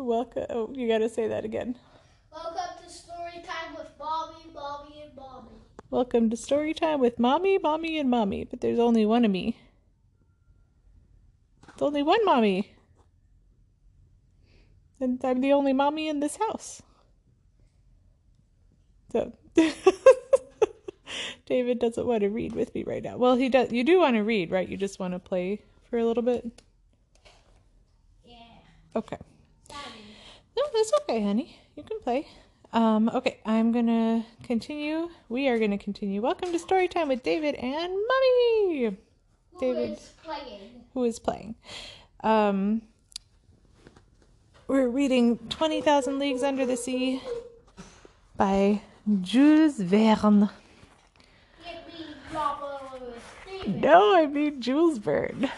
Welcome. Oh, you gotta say that again. Welcome to Story Time with Mommy, and Mommy. Welcome to Story Time with Mommy, and Mommy. But there's only one of me. There's only one Mommy. And I'm the only Mommy in this house. So, David doesn't want to read with me right now. Well, he does. You do want to read, right? You just want to play for a little bit? Yeah. Okay. Daddy. No, that's okay, honey. You can play. Okay, I'm gonna continue. We are gonna continue. Welcome to Story Time with David and Mommy. David, who is playing. We're reading 20,000 Leagues Under the Sea by Jules Verne. No, I mean Jules Verne.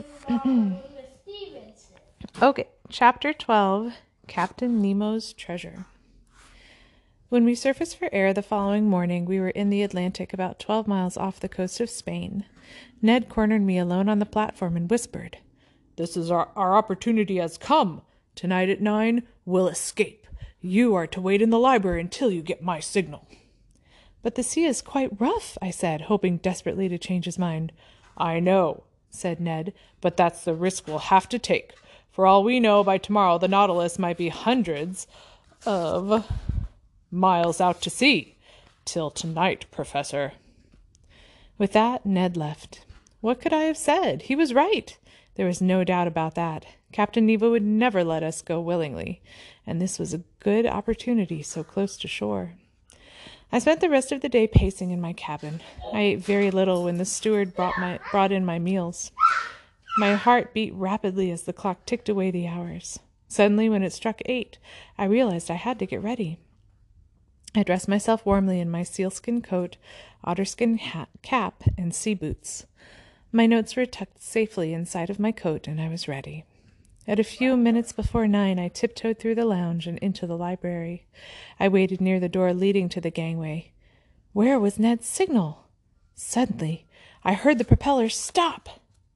Okay, Chapter 12, Captain Nemo's Treasure. When we surfaced for air the following morning, we were in the Atlantic about 12 miles off the coast of Spain. Ned cornered me alone on the platform and whispered, "This is our opportunity has come. Tonight at 9, we'll escape. You are to wait in the library until you get my signal." "But the sea is quite rough," I said, hoping desperately to change his mind. "I know," said Ned, "but that's the risk we'll have to take. For all we know, by tomorrow the Nautilus might be hundreds of miles out to sea. Till tonight, Professor." With that, Ned left. What could I have said? He was right. There was no doubt about that. Captain Nemo would never let us go willingly, and this was a good opportunity so close to shore. I spent the rest of the day pacing in my cabin. I ate very little when the steward brought in my meals. My heart beat rapidly as the clock ticked away the hours. Suddenly, when it struck 8, I realized I had to get ready. I dressed myself warmly in my sealskin coat, otterskin cap, and sea boots. My notes were tucked safely inside of my coat, and I was ready. At a few minutes before 9, I tiptoed through the lounge and into the library. I waited near the door leading to the gangway. Where was Ned's signal? Suddenly, I heard the propeller stop.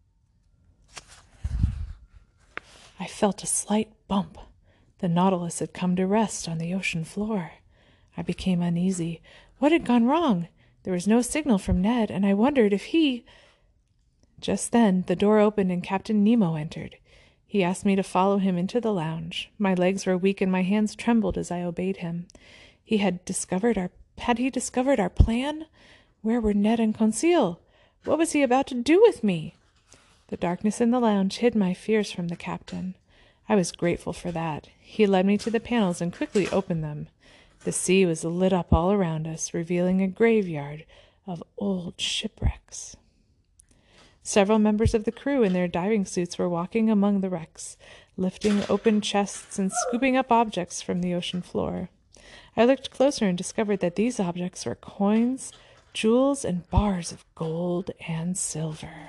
I felt a slight bump. The Nautilus had come to rest on the ocean floor. I became uneasy. What had gone wrong? There was no signal from Ned, and I wondered if he... Just then, the door opened and Captain Nemo entered. He asked me to follow him into the lounge. My legs were weak and my hands trembled as I obeyed him. Had he discovered our plan? Where were Ned and Conseil? What was he about to do with me? The darkness in the lounge hid my fears from the captain. I was grateful for that. He led me to the panels and quickly opened them. The sea was lit up all around us, revealing a graveyard of old shipwrecks. Several members of the crew in their diving suits were walking among the wrecks, lifting open chests and scooping up objects from the ocean floor. I looked closer and discovered that these objects were coins, jewels, and bars of gold and silver.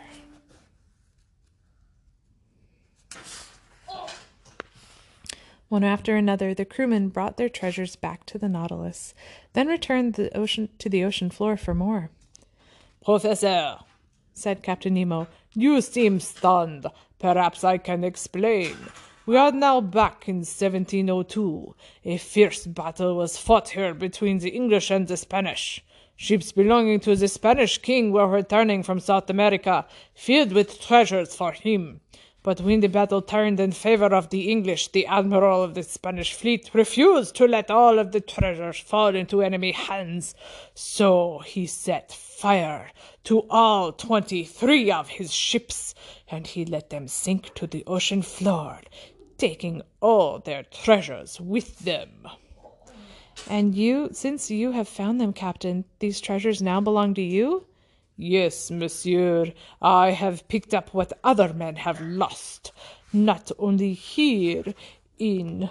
One after another, the crewmen brought their treasures back to the Nautilus, then returned to the ocean floor for more. "Professor," said Captain Nemo, "you seem stunned. Perhaps I can explain. We are now back in 1702. A fierce battle was fought here between the English and the Spanish. Ships belonging to the Spanish king were returning from South America, filled with treasures for him. But when the battle turned in favor of the English, the admiral of the Spanish fleet refused to let all of the treasures fall into enemy hands. So he set fire to all 23 of his ships, and he let them sink to the ocean floor, taking all their treasures with them." "And since you have found them, Captain, these treasures now belong to you?" "Yes, monsieur, I have picked up what other men have lost, not only here in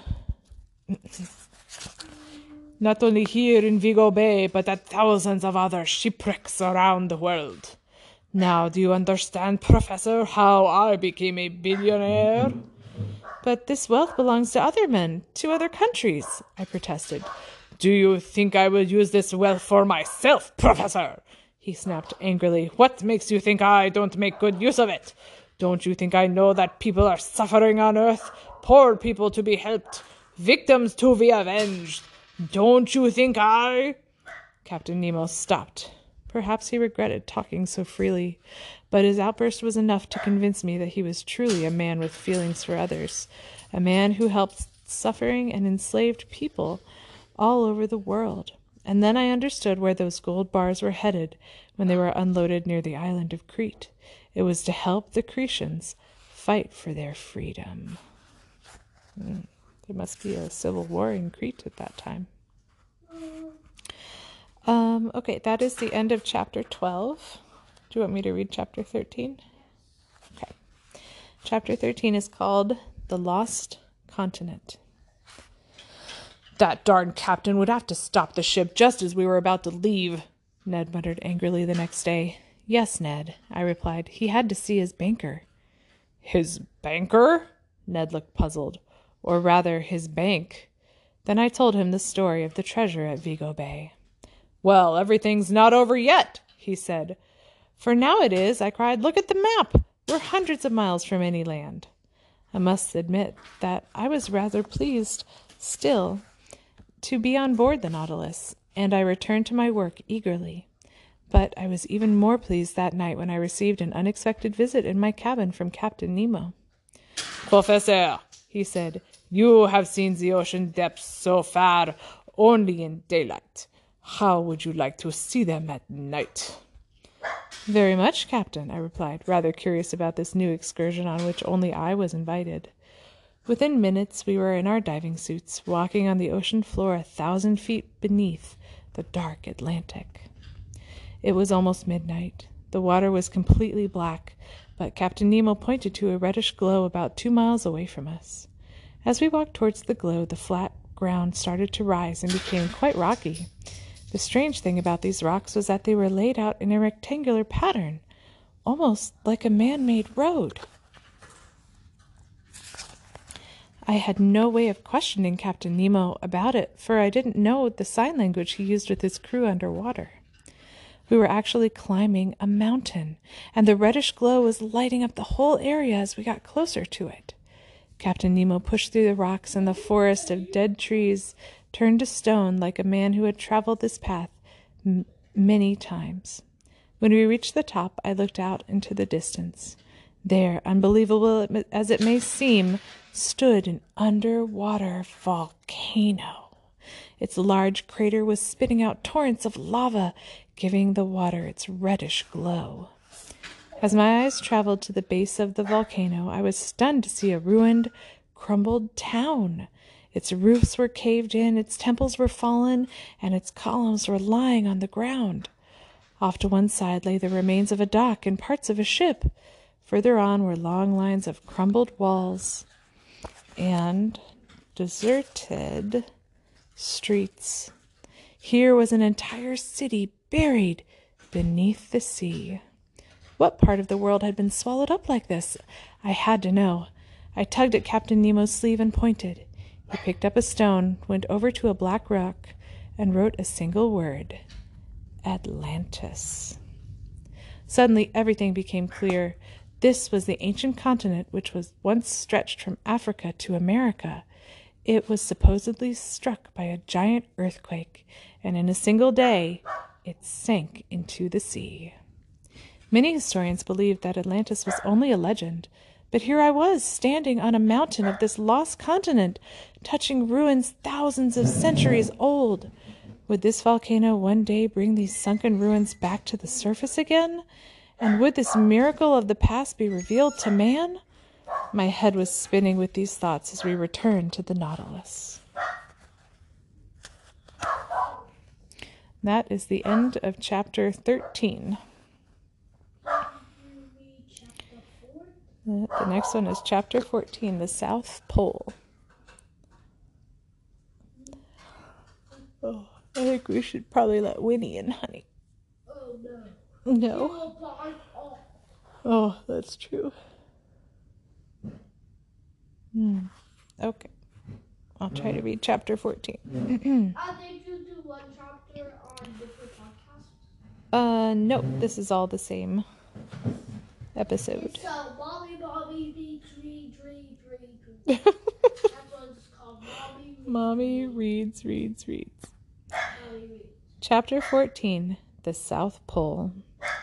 Vigo Bay, but at thousands of other shipwrecks around the world. Now, do you understand, Professor, how I became a billionaire?" "But this wealth belongs to other men, to other countries," I protested. "Do you think I will use this wealth for myself, Professor?" he snapped angrily. "What makes you think I don't make good use of it? Don't you think I know that people are suffering on Earth? Poor people to be helped, victims to be avenged. Don't you think I... Captain Nemo stopped. Perhaps he regretted talking so freely, but his outburst was enough to convince me that he was truly a man with feelings for others, a man who helped suffering and enslaved people all over the world. And then I understood where those gold bars were headed when they were unloaded near the island of Crete. It was to help the Cretians fight for their freedom. There must be a civil war in Crete at that time. Okay, that is the end of chapter 12. Do you want me to read chapter 13? Okay. Chapter 13 is called The Lost Continent. That darn captain would have to stop the ship just as we were about to leave, Ned muttered angrily the next day. Yes, Ned, I replied. He had to see his banker. His banker? Ned looked puzzled. Or rather, his bank. Then I told him the story of the treasure at Vigo Bay. Well, everything's not over yet, he said. For now it is, I cried. Look at the map. We're hundreds of miles from any land. I must admit that I was rather pleased still to be on board the Nautilus, and I returned to my work eagerly. But I was even more pleased that night when I received an unexpected visit in my cabin from Captain Nemo. Professor, he said, you have seen the ocean depths so far only in daylight. How would you like to see them at night? Very much, Captain, I replied, rather curious about this new excursion on which only I was invited. Within minutes we were in our diving suits, walking on the ocean floor 1,000 feet beneath the dark Atlantic. It was almost midnight. The water was completely black, but Captain Nemo pointed to a reddish glow about 2 miles away from us. As we walked towards the glow, the flat ground started to rise and became quite rocky. The strange thing about these rocks was that they were laid out in a rectangular pattern, almost like a man-made road. I had no way of questioning Captain Nemo about it, for I didn't know the sign language he used with his crew underwater. We were actually climbing a mountain, and the reddish glow was lighting up the whole area as we got closer to it. Captain Nemo pushed through the rocks, and the forest of dead trees turned to stone like a man who had traveled this path many times. When we reached the top, I looked out into the distance. There, unbelievable as it may seem, stood an underwater volcano. Its large crater was spitting out torrents of lava, giving the water its reddish glow. As my eyes traveled to the base of the volcano, I was stunned to see a ruined, crumbled town. Its roofs were caved in, its temples were fallen, and its columns were lying on the ground. Off to one side lay the remains of a dock and parts of a ship. Further on were long lines of crumbled walls and deserted streets. Here was an entire city buried beneath the sea. What part of the world had been swallowed up like this? I had to know. I tugged at Captain Nemo's sleeve and pointed. He picked up a stone, went over to a black rock, and wrote a single word: Atlantis. Suddenly everything became clear. This was the ancient continent which was once stretched from Africa to America. It was supposedly struck by a giant earthquake, and in a single day it sank into the sea. Many historians believed that Atlantis was only a legend, but here I was, standing on a mountain of this lost continent, touching ruins thousands of centuries old. Would this volcano one day bring these sunken ruins back to the surface again? And would this miracle of the past be revealed to man? My head was spinning with these thoughts as we returned to the Nautilus. That is the end of chapter 13. The next one is chapter 14, the South Pole. Oh, I think we should probably let Winnie in, honey. Oh, no. No? Oh, that's true. Okay. I'll try to read chapter 14. I think you do one chapter on different podcasts. No, this is all the same episode. So, Mommy reads, read. That's what it's called. Mommy reads. Mommy reads. Chapter 14, The South Pole.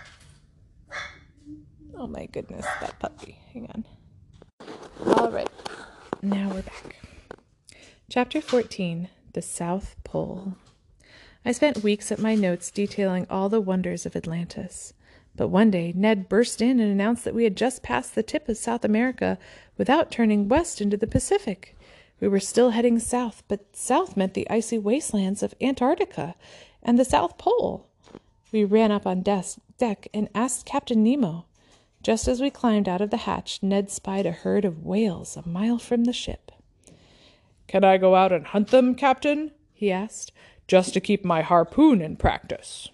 Oh my goodness, that puppy. Hang on. All right, now we're back. Chapter 14, The South Pole. I spent weeks at my notes detailing all the wonders of Atlantis. But one day, Ned burst in and announced that we had just passed the tip of South America without turning west into the Pacific. We were still heading south, but south meant the icy wastelands of Antarctica and the South Pole. We ran up on deck and asked Captain Nemo. Just as we climbed out of the hatch, Ned spied a herd of whales a mile from the ship. "Can I go out and hunt them, Captain?" he asked. "Just to keep my harpoon in practice."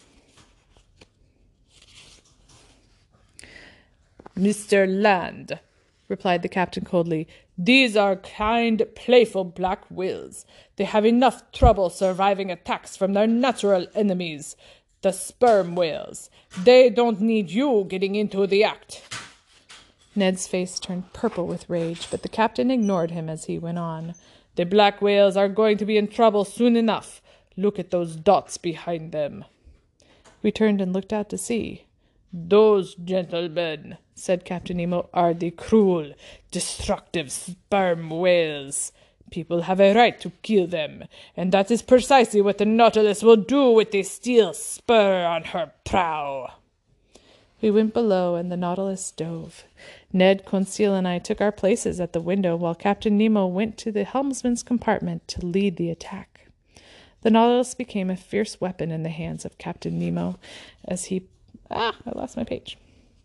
"Mr. Land," replied the captain coldly, "these are kind, playful black whales. They have enough trouble surviving attacks from their natural enemies, the sperm whales. They don't need you getting into the act." Ned's face turned purple with rage, but the captain ignored him as he went on. "The black whales are going to be in trouble soon enough. Look at those dots behind them." We turned and looked out to sea. "Those, gentlemen," said Captain Nemo, "are the cruel, destructive sperm whales. People have a right to kill them, and that is precisely what the Nautilus will do with the steel spur on her prow." We went below, and the Nautilus dove. Ned, Conseil, and I took our places at the window, while Captain Nemo went to the helmsman's compartment to lead the attack. The Nautilus became a fierce weapon in the hands of Captain Nemo as he... I lost my page.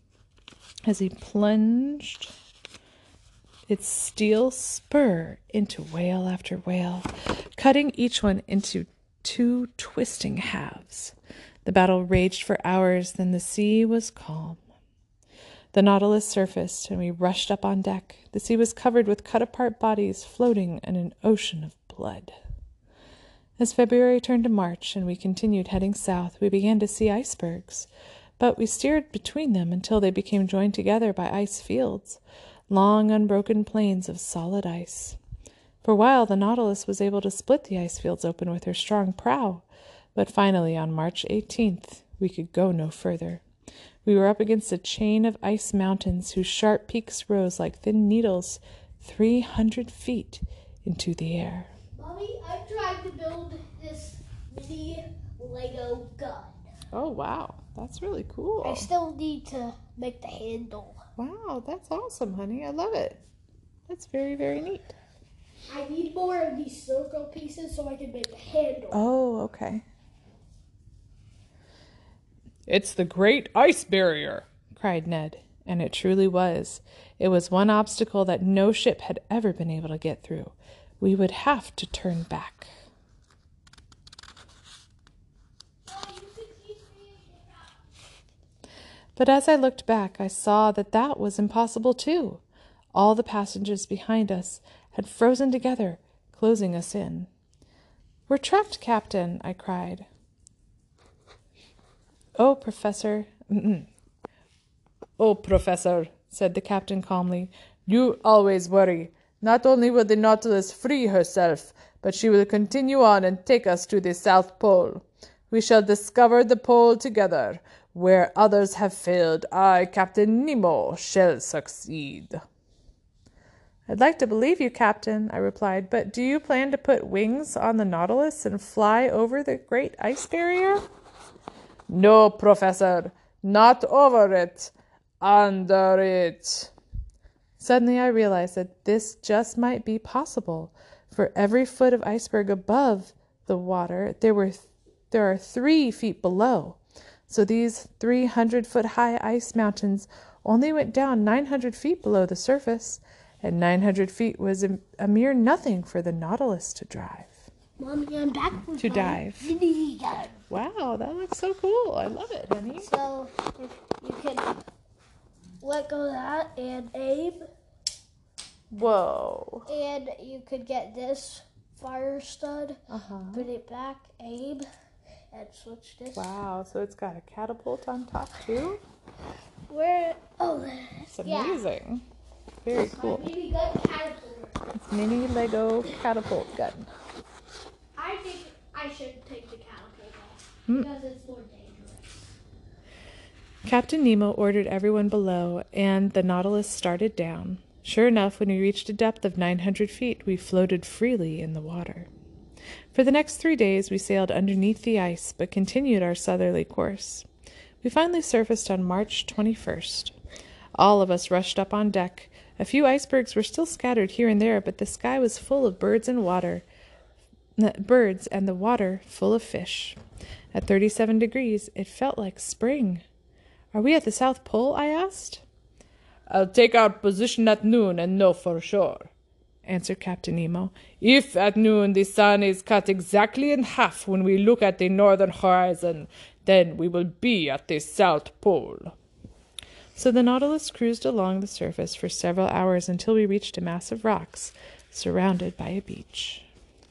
As he plunged its steel spur into whale after whale, cutting each one into 2 twisting halves. The battle raged for hours, then the sea was calm. The Nautilus surfaced, and we rushed up on deck. The sea was covered with cut-apart bodies floating in an ocean of blood. As February turned to March and we continued heading south, we began to see icebergs, but we steered between them until they became joined together by ice fields, long unbroken plains of solid ice. For a while, the Nautilus was able to split the ice fields open with her strong prow, but finally, on March 18th, we could go no further. We were up against a chain of ice mountains whose sharp peaks rose like thin needles 300 feet into the air. Mommy, I tried to build this mini Lego gun. Oh, wow. That's really cool. I still need to make the handle. Wow, that's awesome, honey. I love it. That's very, very neat. I need more of these circle pieces so I can make the handle. Oh, okay. "It's the Great Ice Barrier," cried Ned, and it truly was. It was one obstacle that no ship had ever been able to get through. We would have to turn back. But as I looked back, I saw that that was impossible too. All the passengers behind us had frozen together, closing us in. "We're trapped, Captain," I cried. "Oh, Professor." "Oh, Professor," said the captain calmly, "you always worry. Not only will the Nautilus free herself, but she will continue on and take us to the South Pole. We shall discover the pole together. Where others have failed, I, Captain Nemo, shall succeed." "I'd like to believe you, Captain," I replied, "but do you plan to put wings on the Nautilus and fly over the Great Ice Barrier?" "No, Professor, not over it, under it." Suddenly I realized that this just might be possible. For every foot of iceberg above the water, there are 3 feet below. So these 300-foot-high ice mountains only went down 900 feet below the surface, and 900 feet was a mere nothing for the Nautilus to drive. Mommy, I'm back with To my dive. mini gun. Wow, that looks so cool. I love it, honey. So if you can let go of that and aim, Whoa. and you could get this fire stud, put it back, aim, and switch this. Wow, so it's got a catapult on top too? Where? Oh, That's amazing. Very cool. Mini gun catapulter. It's mini Lego catapult gun. I think I should take the catapult off because it's more dangerous. Captain Nemo ordered everyone below, and the Nautilus started down. Sure enough, when we reached a depth of 900 feet, we floated freely in the water. For the next 3 days, we sailed underneath the ice, but continued our southerly course. We finally surfaced on March 21st. All of us rushed up on deck. A few icebergs were still scattered here and there, but the sky was full of birds and the water full of fish. At 37 degrees, it felt like spring. "Are we at the South Pole?" I asked. "I'll take our position at noon and know for sure," answered Captain Nemo. "If at noon the sun is cut exactly in half when we look at the northern horizon, then we will be at the South Pole." So the Nautilus cruised along the surface for several hours until we reached a mass of rocks surrounded by a beach.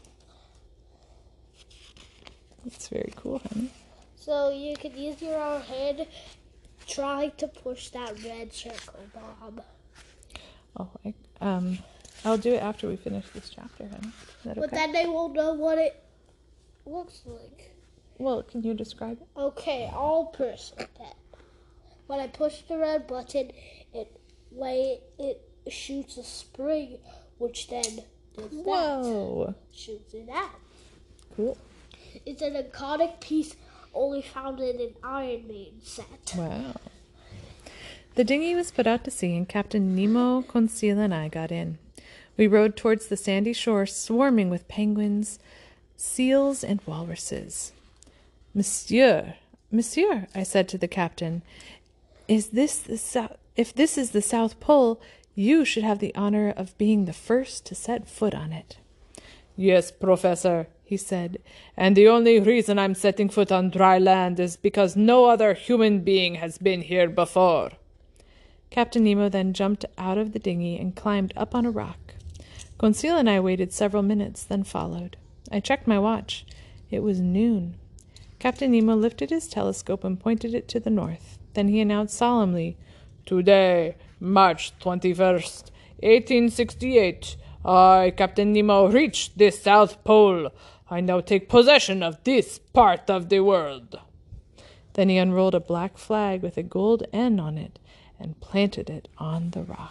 That's very cool, honey. So you could use your own hand trying to push that red circle, Bob. Oh, I'll do it after we finish this chapter, honey. Is that But okay? then they won't know what it looks like. Well, can you describe it? Okay, I'll push it then. When I push the red button, it shoots a spring, which then does Whoa! shoots it out. Cool. It's an iconic piece only found in an Iron Maiden set. Wow. The dinghy was put out to sea, and Captain Nemo, Conseil, and I got in. We rowed towards the sandy shore, swarming with penguins, seals, and walruses. Monsieur, I said to the captain, if this is the South Pole, you should have the honor of being the first to set foot on it." "Yes, Professor," he said, "and the only reason I'm setting foot on dry land is because no other human being has been here before." Captain Nemo then jumped out of the dinghy and climbed up on a rock. Conseil and I waited several minutes, then followed. I checked my watch. It was noon. Captain Nemo lifted his telescope and pointed it to the north. Then he announced solemnly, "Today, March 21st, 1868, I, Captain Nemo, reached the South Pole. I now take possession of this part of the world." Then he unrolled a black flag with a gold N on it and planted it on the rock.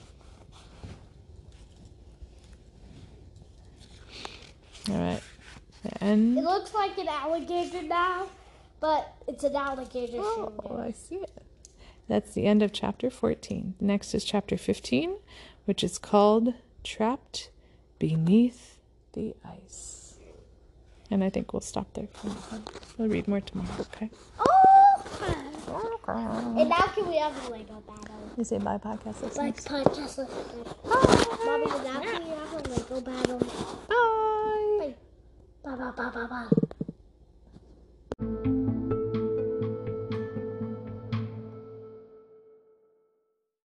All right. The N. It looks like an alligator now, but it's an alligator Oh, shooting. I see it. That's the end of chapter 14. Next is chapter 15, which is called Trapped Beneath the Ice. And I think we'll stop there for now. We'll read more tomorrow, okay? Oh! And now can we have a Lego battle? You say bye, podcast listeners. Like podcast listeners. Mommy, now can we have a Lego battle? Bye! Bye bye bye bye bye.